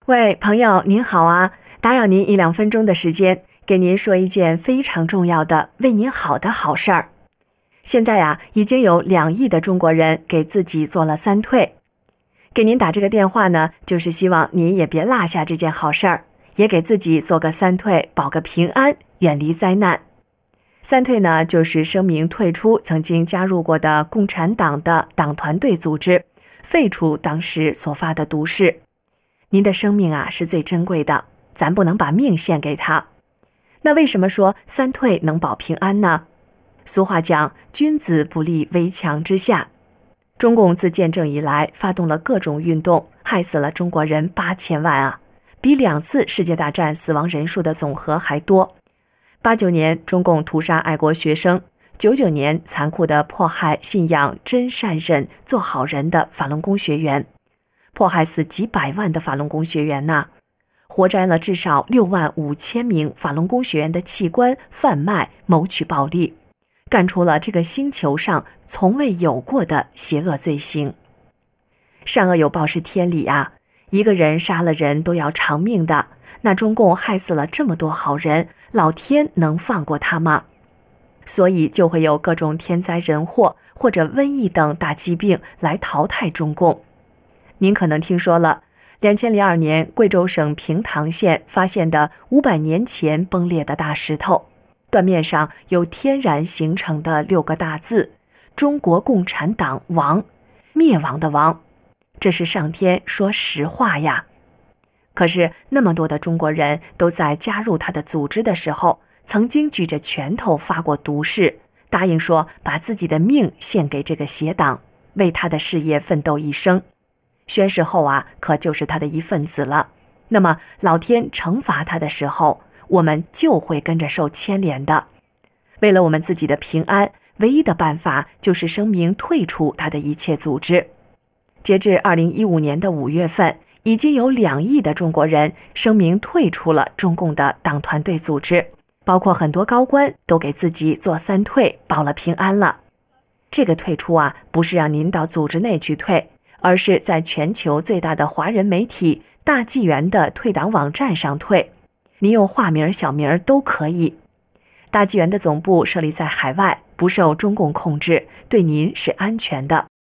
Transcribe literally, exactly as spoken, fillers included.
喂，朋友您好啊，打扰您一两分钟的时间，给您说一件非常重要的为您好的好事儿。现在呀，已经有两亿的中国人给自己做了三退。给您打这个电话呢，就是希望您也别落下这件好事儿，也给自己做个三退，保个平安，远离灾难。三退呢，就是声明退出曾经加入过的共产党的党团队组织，废除当时所发的毒誓。您的生命啊是最珍贵的，咱不能把命献给他。那为什么说三退能保平安呢？俗话讲，君子不立危墙之下。中共自建政以来，发动了各种运动，害死了中国人八千万啊，比两次世界大战死亡人数的总和还多。八九年，中共屠杀爱国学生；九九年，残酷地迫害信仰真善忍、做好人的法轮功学员。迫害死几百万的法轮功学员呐，活摘了至少六万五千名法轮功学员的器官，贩卖谋取暴利，干出了这个星球上从未有过的邪恶罪行。善恶有报是天理啊，一个人杀了人都要偿命的，那中共害死了这么多好人，老天能放过他吗？所以就会有各种天灾人祸或者瘟疫等大疾病来淘汰中共。您可能听说了，二零零二年贵州省平塘县发现的五百年前崩裂的大石头，断面上有天然形成的六个大字：中国共产党亡，灭亡的亡。这是上天说实话呀。可是那么多的中国人都在加入他的组织的时候，曾经举着拳头发过毒誓，答应说把自己的命献给这个邪党，为他的事业奋斗一生。宣誓后啊，可就是他的一份子了。那么老天惩罚他的时候，我们就会跟着受牵连的。为了我们自己的平安，唯一的办法就是声明退出他的一切组织。截至二零一五年的五月份，已经有两亿的中国人声明退出了中共的党团队组织，包括很多高官都给自己做三退，保了平安了。这个退出啊，不是让您到组织内去退，而是在全球最大的华人媒体大纪元的退党网站上退，您用化名小名都可以。大纪元的总部设立在海外，不受中共控制，对您是安全的。